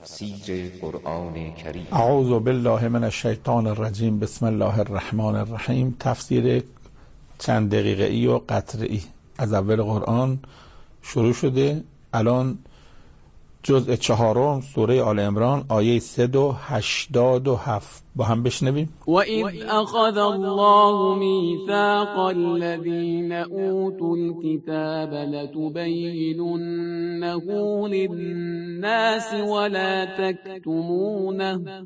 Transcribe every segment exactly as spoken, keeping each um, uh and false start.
تفسیر قرآن کریم. اعوذ بالله من الشیطان الرجیم. بسم الله الرحمن الرحیم. تفسیر چند دقیقه ای و قطعی از اول قرآن شروع شده. الان جزء چهارم سوره آل عمران آیه صد و هشتاد و هفت با هم بشنویم. و اذ اخذ الله میثاق الذین اوتوا الكتاب لتبیننه للناس ولا تكتمونه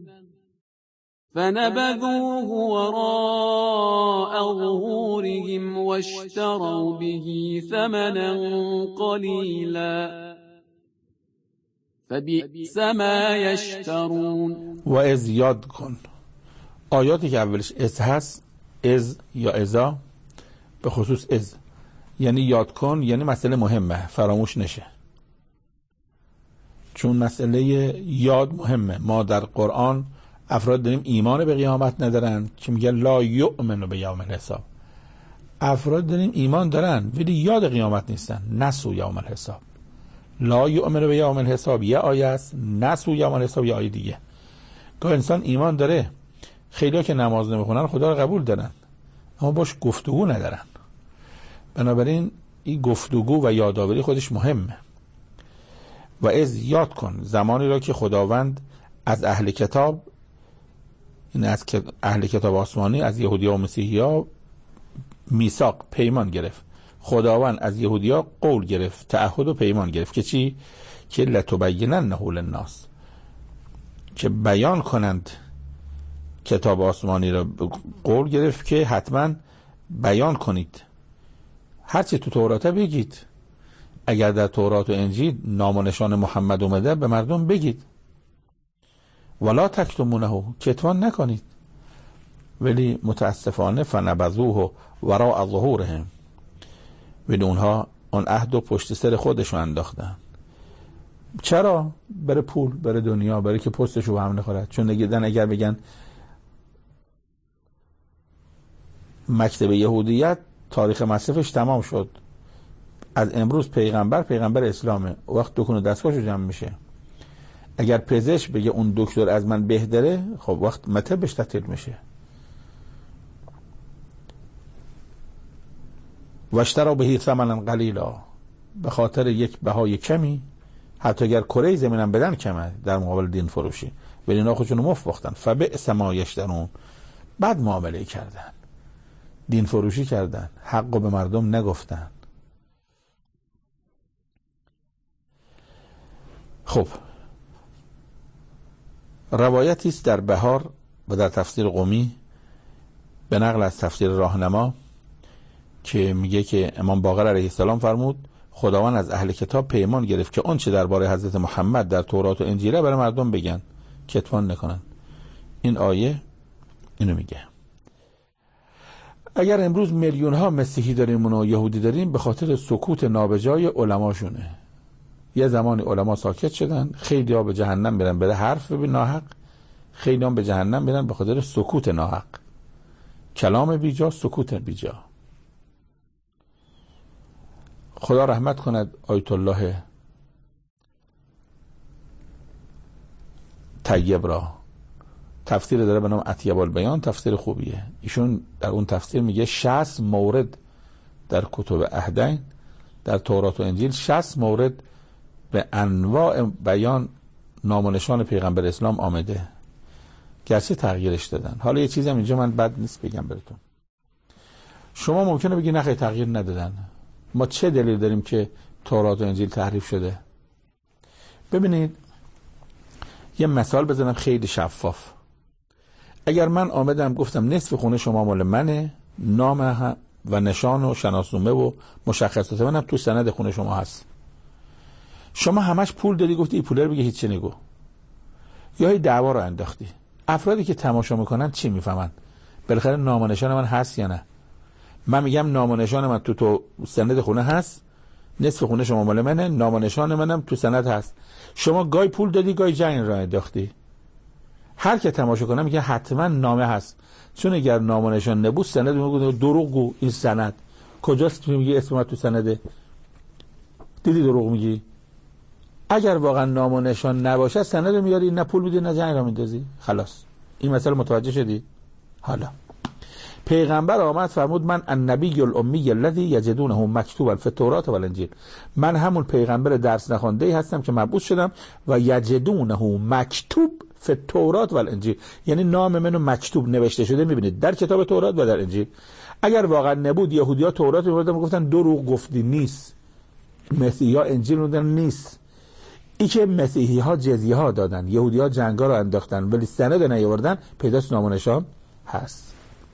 فنبذوه وراء ظهورهم واشتروا به ثمنا قلیلا فبئس ما یشترون. و از یاد کن، آیاتی که اولش از هست، از یا ازا، به خصوص از یعنی یاد کن، یعنی مسئله مهمه، فراموش نشه، چون مسئله یاد مهمه. ما در قرآن افراد داریم ایمان به قیامت ندارن که میگه لا یؤمن به یوم الحساب. افراد داریم ایمان دارن ولی یاد قیامت نیستن. نسو یوم الحساب، لا یؤمن به یوم الحساب یه آیه است، نسو یوم الحساب یه آیه دیگه. که انسان ایمان داره، خیلی‌ها که نماز نمیخونن خدا رو قبول دارن اما باش گفتگو ندارن. بنابراین این گفتگو و یادآوری خودش مهمه. و از یاد کن، زمانی را که خداوند از اهل کتاب، این از اهل کتاب آسمانی، از یهودی‌ها و مسیحی‌ها میثاق، پیمان گرفت. خداوند از یهودی‌ها قول گرفت، تعهد و پیمان گرفت که چی؟ که لتبیننه للناس، که بیان کنند کتاب آسمانی را. قول گرفت که حتما بیان کنید، هرچی تو تورات بگید. اگر در تورات و انجیل نام و نشان محمد اومده به مردم بگید. ولا تکتمونه، کتمان نکنید. ولی متاسفانه فنبذوه وراء ظهورهم، ولی اونها اون عهد و پشت سر خودشون انداختن. چرا؟ برای پول، برای دنیا، برای که پستشو به هم نخورد. چون نگیدن اگر بگن مکتب یهودیت تاریخ مصرفش تمام شد، از امروز پیغمبر پیغمبر اسلامه، وقت دکون و دستگاهشو جمع میشه. اگر پزشک بگه اون دکتر از من بهتره، خب وقت مطبش تعطیل میشه. واشتروا به ثمنا قلیلا، به خاطر یک بهای کمی، حتی اگر کره زمینم بدن کمه در مقابل دین فروشی، ولی اینا خودشونو مفت باختن. فبئس ما یشترون، بد معامله کردن، دین فروشی کردن، حقو به مردم نگفتن. خب روایتی است در بهار و در تفسیر قمی به نقل از تفسیر راهنما که میگه که امام باقر علیه السلام فرمود خداوند از اهل کتاب پیمان گرفت که آنچه درباره حضرت محمد در تورات و انجیل برای مردم بگن، کتمان نکنن. این آیه اینو میگه. اگر امروز میلیون ها مسیحی داریم و یهودی داریم، به خاطر سکوت نابجای علماشونه. یه زمانی علما ساکت شدن، خیلی ها به جهنم برن به حرف به ناحق، خیلی ها به جهنم برن به خاطر سکوت ناحق، کلام بیجا، سکوت بیجا. خدا رحمت کند آیت الله طیب را، تفسیر داره به نام اطیب البیان، تفسیر خوبیه. ایشون در اون تفسیر میگه شصت مورد در کتب عهدین، در تورات و انجیل شصت مورد به انواع بیان نام و نشان پیغمبر اسلام آمده، گرچه تغییرش دادن. حالا یه چیزی هم اینجا من بد نیست بگم براتون. شما ممکنه بگی نخیر تغییر ندادن. ما چه دلیل داریم که تورات و انجیل تحریف شده؟ ببینید یه مثال بزنم خیلی شفاف. اگر من آمدم گفتم نصف خونه شما مال منه، نام و نشان و شناسنامه و مشخصات منم تو سند خونه شما هست، شما همش پول دادی، گفتی این پوله رو بگی هیچ نگو، یا هی دعوا رو انداختی. افرادی که تماشا میکنن چی میفهمن؟ بالاخره نام و نشان من هست یا نه؟ من میگم نام و نشان من تو تو سند خونه هست، نصف خونه شما مال منه، نام و نشان منم تو سند هست. شما گای پول دادی، گای جنگ را انداختی. هر که تماشا کنه میگه حتما نامه هست، چون اگر نام و نشان نبود سند میگه دروغ گو. این سند کجاست که میگه اسم من تو سنده؟ دیدی دروغ میگی؟ اگر واقعا نام و نشان نباشه سند میاری، نه پول میدی نه جنگ را میندازی، خلاص. این مسئله متوجه شدی؟ حالا پیغمبر آمد فرمود من النبی الامی الذی یجدونه مکتوبا فی التوراة و الانجیل، من همون پیغمبر درس نخوانده ای هستم که مبعوث شدم و یجدونه مکتوب فی التوراة و الانجیل، یعنی نام منو مکتوب نوشته شده میبینید در کتاب تورات و در انجیل. اگر واقعا نبود یهودی‌ها تورات می‌بردن میگفتن دروغ گفتی، نیست. مسیحی‌ها انجیل می‌دادن، نیست. ای که مسیحی‌ها جزیه ها دادن، یهودی‌ها جنگا رو انداختن ولی سند نیاوردن، پیداست نام و نشان هست.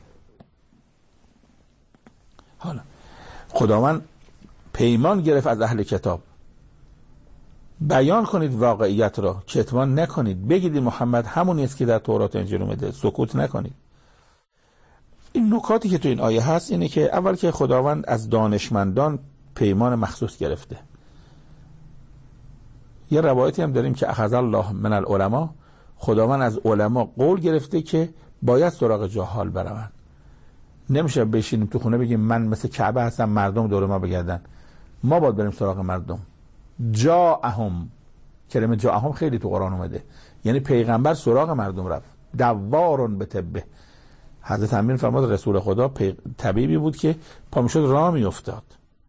حالا خداوند پیمان گرفت از اهل کتاب بیان کنید واقعیت را، کتمان نکنید، بگید محمد همونی است که در تورات و انجیل اومده، سکوت نکنید. این نکاتی که تو این آیه هست اینه که اول که خداوند از دانشمندان پیمان مخصوص گرفته. یه روایتی هم داریم که اخذ الله من العلماء، خداوند از علما قول گرفته که باید سراغ جهال بروند. نمیشه بشینیم تو خونه بگیم من مثل کعبه هستم مردم دور ما بگردن، ما باید بریم سراغ مردم. جاءهم، کلمه جاءهم خیلی تو قرآن اومده، یعنی پیغمبر سراغ مردم رفت. دوارون به طبه، حضرت امین فرمود رسول خدا پی... طبیبی بود که پا میشد راه میافتاد.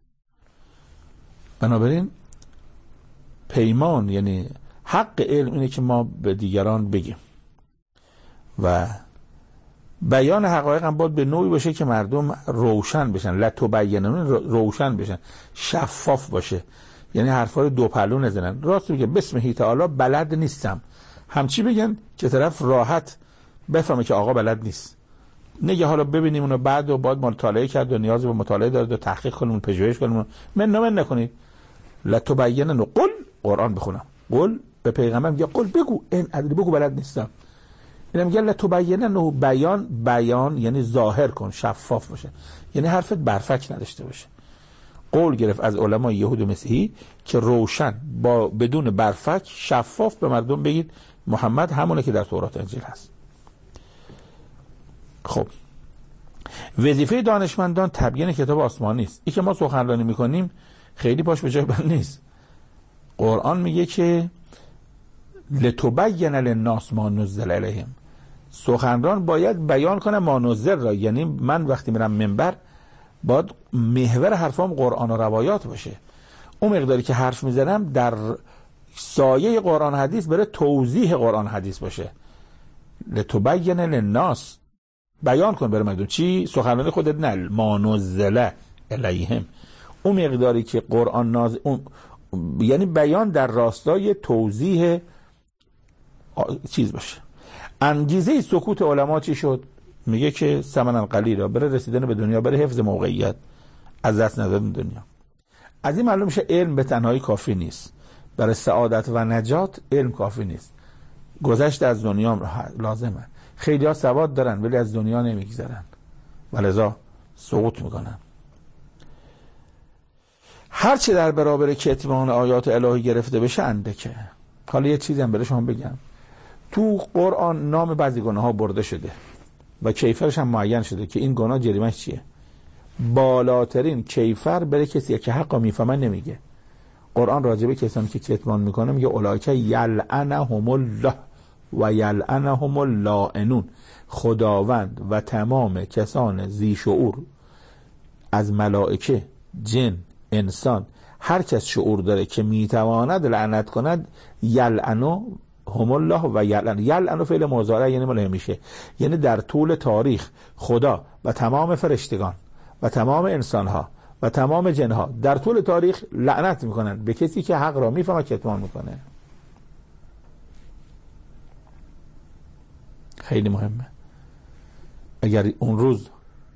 بنابراین پیمان یعنی حق علم اینه که ما به دیگران بگیم و بیان حقایق هم باید به نوعی باشه که مردم روشن بشن، لتبینون، روشن بشن، شفاف باشه، یعنی حرفای دو پهلو نزنن. راست میگه بسم تعالی بلد نیستم، همچی بگن که طرف راحت بفهمه که آقا بلد نیست. نگه حالا ببینیم اونو بعد و بعد مطالعه کرد و نیازی به مطالعه داره و تحقیق کنیم و پژوهش کنیم. من نمن نکنید. لتبینن، قل، قرآن بخونم، قل به پیغمبر میگه قل بگو، این عدل بگو بلد نیستم. اینم میگه لتبینن، بیان، بیان یعنی ظاهر کن، شفاف باشه، یعنی حرفت برفک نداشته باشه. قول گرفت از علمای یهود و مسیحی که روشن با بدون برفک شفاف به مردم بگید محمد همونه که در تورات انجیل هست. خب وظیفه دانشمندان تبیین کتاب آسمانی است. این که ما سخنرانی میکنیم خیلی پاش به جای بند نیست. قرآن میگه که لتبین للناس ما نزل الیهم، سخنران باید بیان کنه ما نزل را، یعنی من وقتی میرم منبر باید محور حرفام قرآن و روایات باشه. اون مقداری که حرف میزنم در سایه قرآن حدیث بره توضیح قرآن حدیث باشه. لتبین للناس، بیان کن بره مردم. چی؟ سخنرانی خودت نه، ما نزل الیهم، اون مقداری که قرآن نازل، اون یعنی بیان در راستای توضیح چیز باشه. انگیزه سکوت علما چی شد؟ میگه که ثمن قلیل، برای رسیدن به دنیا، برای حفظ موقعیت، از دست ندادن دنیا. از این معلوم میشه علم به تنهایی کافی نیست، برای سعادت و نجات علم کافی نیست، گذشت از دنیا لازمه. خیلی ها سواد دارن ولی از دنیا نمیگذرن و لذا سقوط میکنن. هرچه در برابر کتمان آیات الهی گرفته بشه اندکه. حالا یه چیزی هم برای شما بگم، تو قرآن نام بعضی گناه ها برده شده و کیفرش هم معین شده که این گناه جریمش چیه. بالاترین کیفر برای کسی که حقا میفهمه نمیگه. قرآن راجبه کسانی که کتمان میکنه میگه اولئک یلعنهم الله و یلعنهم اللاعنون، خداوند و تمام کسان ذی شعور از ملائکه، جن، انسان، هر کس شعور داره که میتواند لعنت کند، یلعنو هم الله و یلعن. یلعنو فعل مضارع یعنی مال همیشه، یعنی در طول تاریخ خدا و تمام فرشتگان و تمام انسانها و تمام جنها در طول تاریخ لعنت میکنن به کسی که حق را میفهمه کتمان میکنه. خیلی مهمه. اگر اون روز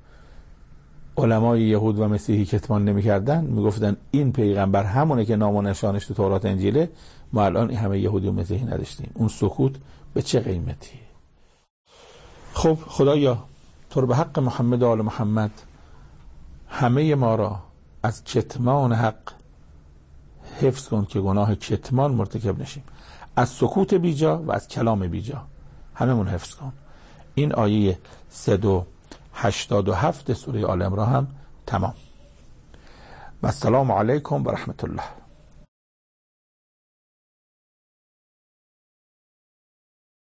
علمای یهود و مسیحی کتمان نمی‌کردن، میگفتن این پیغمبر همونه که نام و نشانش تو تورات انجیله، ما الان همه یهودی و مسیحی نداشتیم. اون سکوت به چه قیمتی؟ خب خدایا تو رو به حق محمد و آل محمد همه ما را از کتمان حق حفظ کن که گناه کتمان مرتکب نشیم، از سکوت بیجا و از کلام بیجا هممون حفظ کن. این آیه صد و هشتاد و هفت سوره آل عمران هم تمام. و السلام علیکم و رحمت الله.